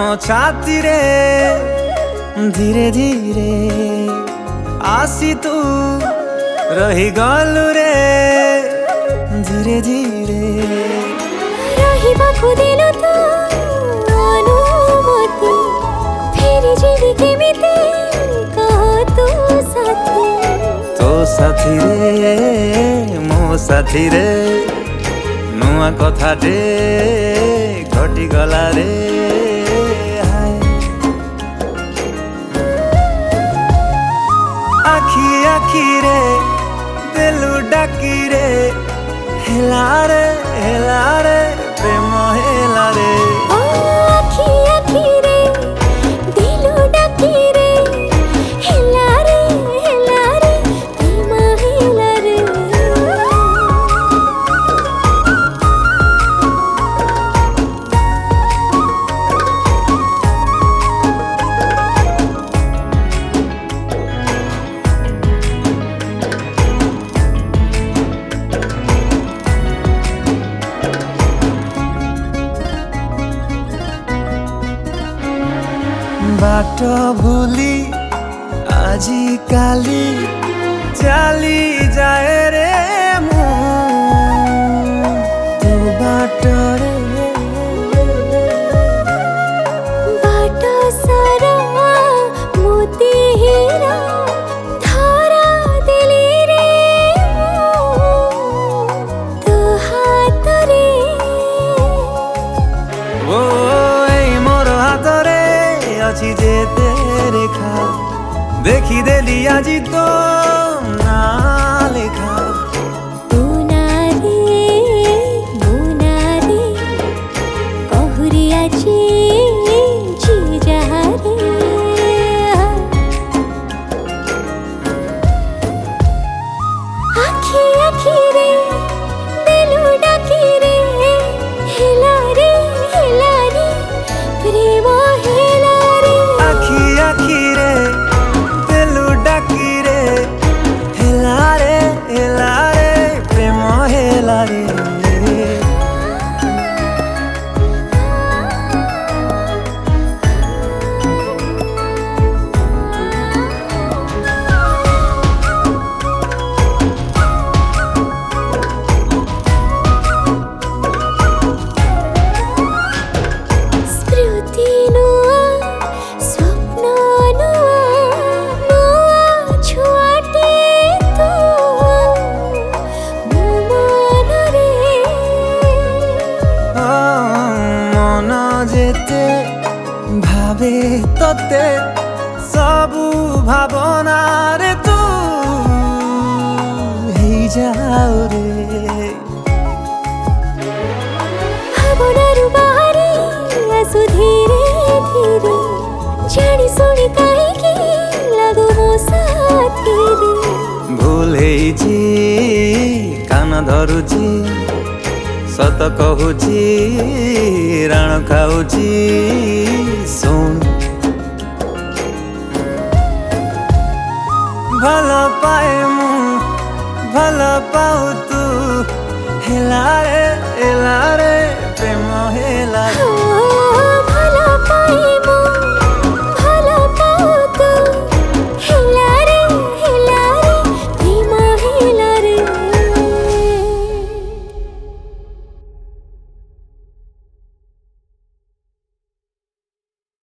छाती रे धीरे धीरे आसी तू रही गलु रे धीरे धीरे रहिबाकु देलु तो अनुमति फेरि जीवी केमिति कह तू साथी तो साथी रे मो साथी रे नुआ कथा टे घटी गला रे आखी आखी रे दिलु डाकी रे हेला रे प्रेम हेला रे आखी आखी रे दिलु डाकी रे हेला रे प्रेम हेला रे बाट भूली आजी काली चली जाए रे मु तू बाट रे बाट सारा मोती हीरा धारा दिली रे तो हाथ रे ओ मोर हाथ रे अच्छी जे तेरे खा देखी देली आजी तो ना लिखा तू ना रे कहुरी आजी जी जहा रे आखी आखी रे दिलु डाकी रे हेला रे प्रेम हेला रे आखी आखी रे दिलु डाकी रे हेला रे प्रेम हेला रे जेते भावे तोते सबु भावना रे तू हे जाओ रे भावनारु बाहरी आसु धीरे धीरे जानी सुनी काहेकि लागो मो साथी रे भूल हेची कान धरुची सत कहूची राण खाऊची सुन भल पाए मु भल पाऊ तू हेला रे